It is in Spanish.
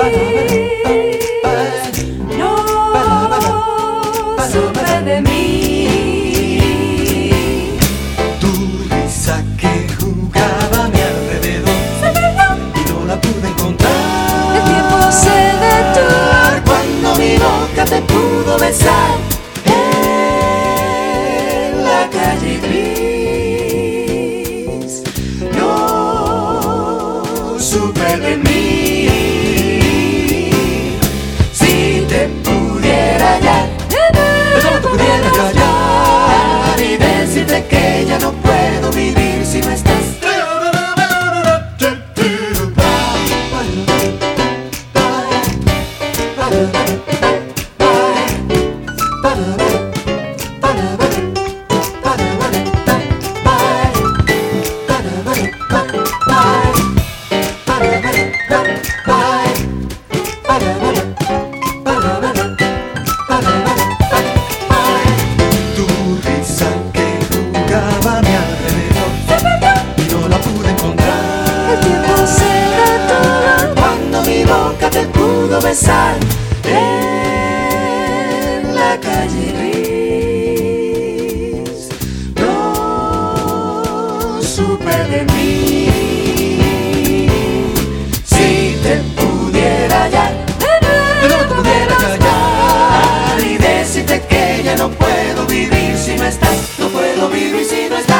no supe de mí. Tu risa que jugaba a mi alrededor y no la pude encontrar. El tiempo se detuvo cuando mi boca te pudo besar en la calle gris. No supe de mí. Si te pudiera hallar, y decirte que ya no puedo vivir si no estás. Tu risa que jugaba a mi alrededor y no la pude encontrar. El tiempo se detuvo cuando mi boca te pudo besar en la calle gris. No supe de mí. Si te pudiera hallar, no te pudiera callar y decirte que ya no puedo vivir si no estás. No puedo vivir si no estás.